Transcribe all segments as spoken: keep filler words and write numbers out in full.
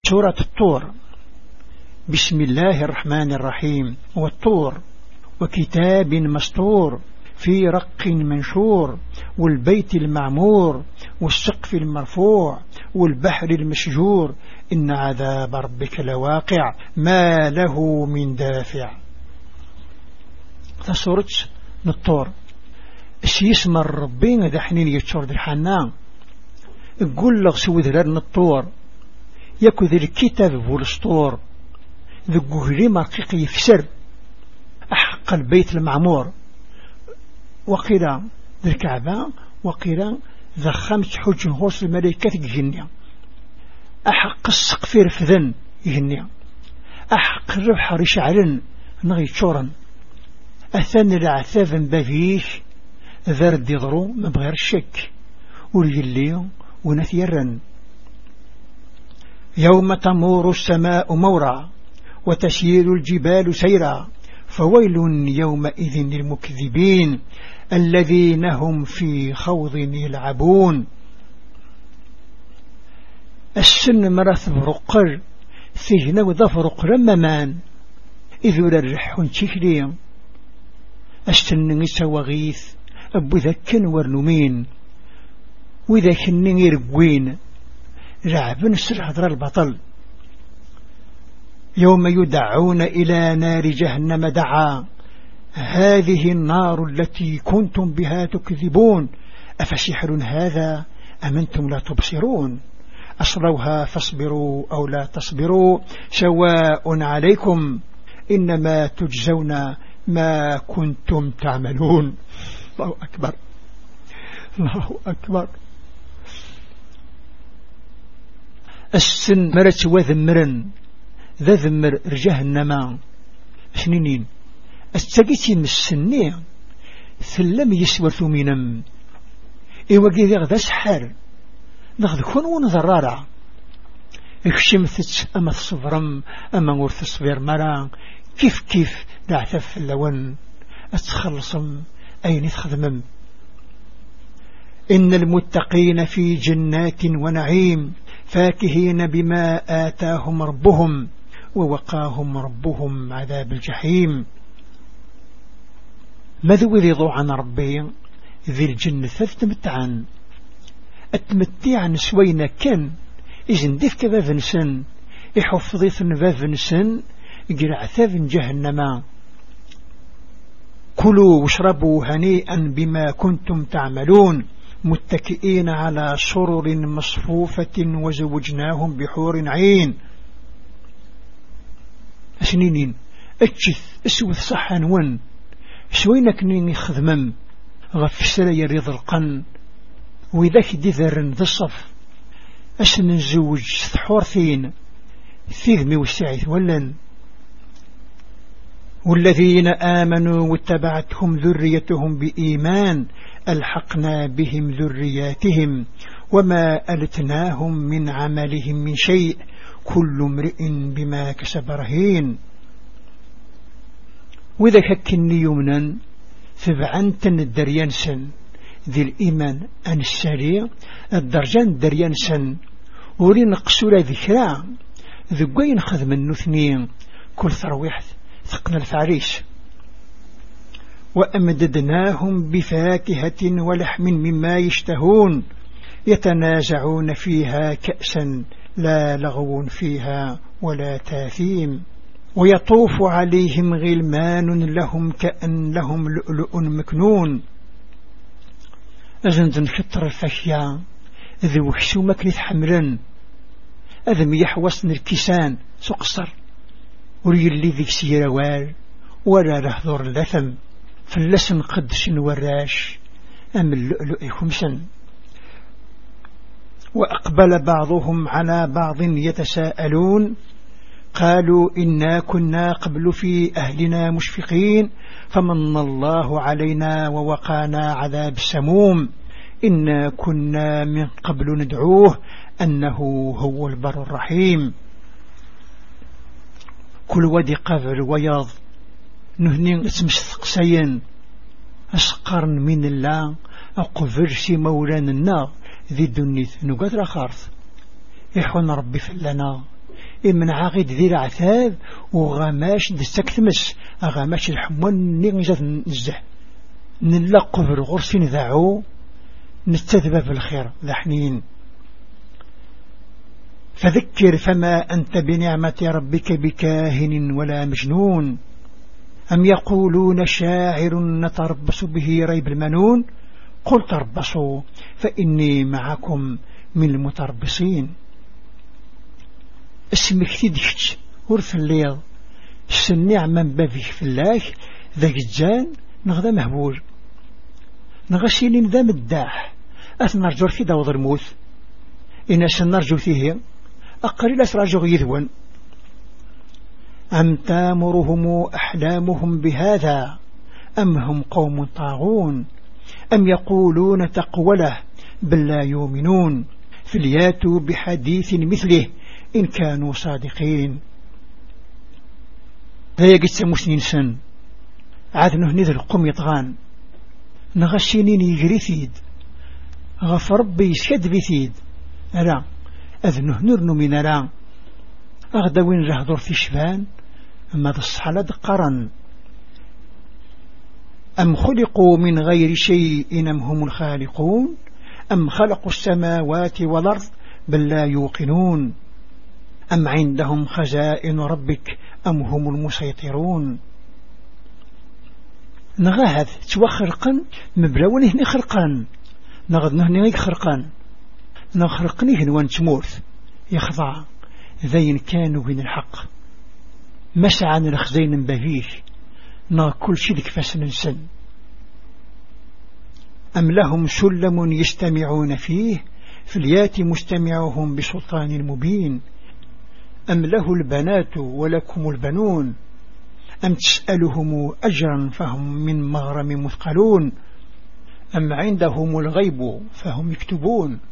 سورة الطور. بسم الله الرحمن الرحيم. والطور وكتاب مسطور في رق منشور والبيت المعمور والسقف المرفوع والبحر المشجور إن عذاب ربك لواقع ما له من دافع. سورة الطور سيسمى الربين ذا حنين يتشور ذا الحنان يقول لك سوى ذا الطور يكو ذا الكتاب والسطور ذا قهري مرقيق يفسر أحق البيت المعمور وقيل ذا الكعبة وقيل ذا خمس حج غوص الملائكة الجنية أحق السقف رفذن جنية أحق الربح رشعلن نغي تشورا أثنى العثاف بافيش ذرد يضرو ما بغير الشك والجلي ونثيرا يوم تمور السماء مورا وتسير الجبال سيرا فويل يومئذ للمكذبين الذين هم في خوض يلعبون. السن مرث برقر سجن وظفرق رممان إذ الرح تشكلي السن يسوى غيث أبو ذكن ورنمين وإذا كنن يرقوين رعب نسر حضر البطل يوم يدعون إلى نار جهنم دعا هذه النار التي كنتم بها تكذبون أفسحر هذا أم أنتم لا تبصرون أصلوها فاصبروا أو لا تصبروا سواء عليكم إنما تجزون ما كنتم تعملون. الله أكبر الله أكبر. السن مرت وذمرا ذا ذمر جهنم سنين استقيتي من السنين ثلم يسور ثمينم إيوغي ذا غدا سحر ناخذ كون ونضرارا اكشمثت أما تصبرم أما ورث صبير مرا كيف كيف دعتف اللون أتخلصم أين تخدمم. إن المتقين في جنات ونعيم فاكهين بما آتاهم ربهم ووقاهم ربهم عذاب الجحيم. ماذا رضوا عن ربي ذي الجنة تتمتعن أتمتعن سوينا كان إذن دفك بافنسن إحفظيث بافنسن إجرع ثاف جهنم كلوا واشربوا هنيئا بما كنتم تعملون متكئين على سرر مصفوفة وزوجناهم بحور عين. سنين أجث أسوث صحا ون سوينك نيني خذمم غفسر يريض القن وذاك دذر ذا الصف أسن الزوج ثحورثين ثيذمي والسعيث ولن والذين آمنوا واتبعتهم ذريتهم بإيمان ألحقنا بهم ذرياتهم وما ألتناهم من عملهم من شيء كل امرئ بما كسب رهين. وإذا ككني يمنا فبعنتن الدريانسن ذي الإيمان أن السريع الدرجان الدريانسن ورين قصور ذكرى ذقين خذ من نثنين كل ثرويح ثقنا الفعريس وأمددناهم بفاكهة ولحم مما يشتهون يتنازعون فيها كأسا لا لغو فيها ولا تاثيم ويطوف عليهم غلمان لهم كأن لهم لؤلؤ مكنون. أزندن خطر الفشيا ذي وحشو مكنث حمرا أذم يحوصن الكسان سقصر وريلي ذيك سيروال ولا رهضر اللثم فلسن قدش وراش أم اللؤلؤ خمسا. وأقبل بعضهم على بعض يتساءلون قالوا إنا كنا قبل في أهلنا مشفقين فمن الله علينا ووقانا عذاب السموم إنا كنا من قبل ندعوه أنه هو البر الرحيم. كل ودي قبل وياض نهنين اسمستق سين أسقرن من الله أقفرسي مولانا النار ذي الدنيث نقدر خارث يحون ربي فلنا إمن عاقد ذي العثاب وغماش دستكتمس أغماش الحمون نغزة نزه نلقب الغرس ذاعو نستذبى في الخير ذا حنين. فذكر فما أنت بنعمة ربك بكاهن ولا مجنون أم يقولون شاعر نتربص به ريب المنون قل تربصوا فإني معكم من المتربصين. اسمك تدكت ورث الليل السنع من بابك في الله ذاك الجان نغدا مهبول نغسيلين ذا مداح أثنرجو في داوض الموت إن سنرجو فيه أقل أسراجو يذون أم تامرهم أحلامهم بهذا أم هم قوم طاغون أم يقولون تقوله بل لا يؤمنون فلياتوا بحديث مثله إن كانوا صادقين. هيا قد مسنين سن عاد نهنذ القم يطغان نغشينين يجري ثيد غف ربي يسكد بثيد ألا أذنه نرن من ألا أغدا وين رهضر في شفان أما تصحى قرن أم خلقوا من غير شيء أم هم الخالقون أم خلقوا السماوات والأرض بل لا يوقنون أم عندهم خزائن ربك أم هم المسيطرون. نغاهد توخرقا مبلون هني خرقان نغد نهني خرقان نخرقني هنوان تمورث يخضع ذين كانوا بين الحق مسعى الخزين بفيه نا كل شيء ذك فسن سن. أم لهم سلم يستمعون فيه فليات مستمعهم بسلطان مبين أم له البنات ولكم البنون أم تسألهم أجرا فهم من مغرم مثقلون أم عندهم الغيب فهم يكتبون.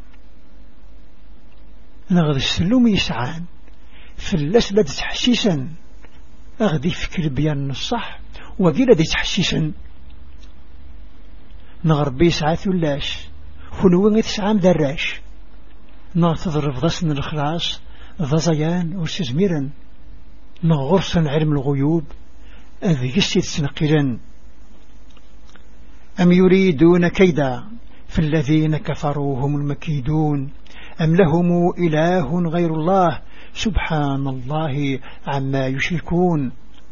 نغذ السلوم يسعان فالأسبد تحسيسا أغذي فكر بيان الصح وقيل دي تحسيسا نغرب يسعى ثلاش خلوين تسعام دراش نغتظرف ضسن الخلاص ضزيان وسزميرا نغرسا علم الغيوب أذ يسيد سنقلا. أم يريدون كيدا فالذين كفروا هم المكيدون أم لهم إله غير الله سبحان الله عما يشركون.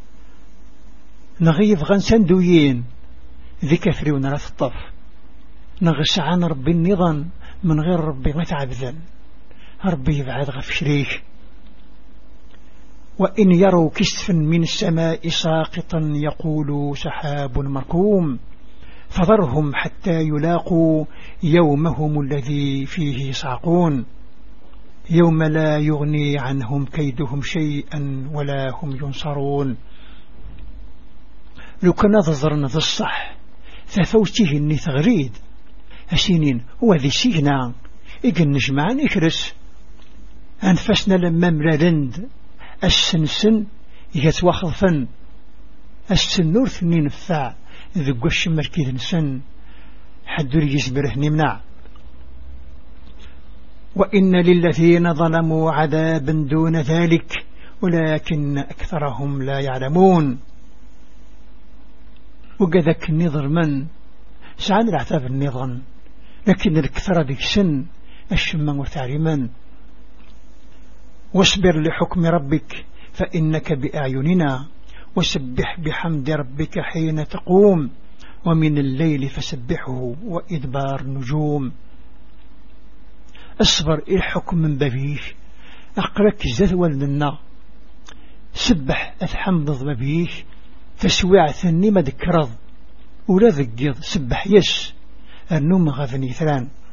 نغيظ غنسان دويين ذي كفري ونرث الطف نغش عن ربي النظام من غير ربي متعبذا ربي يبعد غف شريك. وإن يروا كسفا من السماء ساقطا يقولوا سحاب مركوم فذرهم حتى يلاقوا يومهم الذي فيه يصعقون يوم لا يغني عنهم كيدهم شيئا ولا هم ينصرون. لو كان نظرنا ذا الصح ففوته اني تغريد أسينين هو ذي سينا إيقن نجمعان إكرس أنفسنا لما ملالند السنسن يتواخذ فن السنور ثنين نفع ذو الشمر كيد نسن حد يجبره نمنع. وإن للذين ظلموا عذابا دون ذلك ولكن أكثرهم لا يعلمون. وقذك النظر من سعان العتاب النظام لكن الكثرة ذيك سن الشمم وتعليما. واصبر لحكم ربك فإنك بأعيننا وسبح بحمد ربك حين تقوم ومن الليل فسبحه وإدبار النجوم. اصبر الحكم من ببيه أقرك زثوى لنا سبح أثحمض ببيه تسويع ثني ما ذكرض ولا ذكيض سبح يس النوم غاثني ثلان.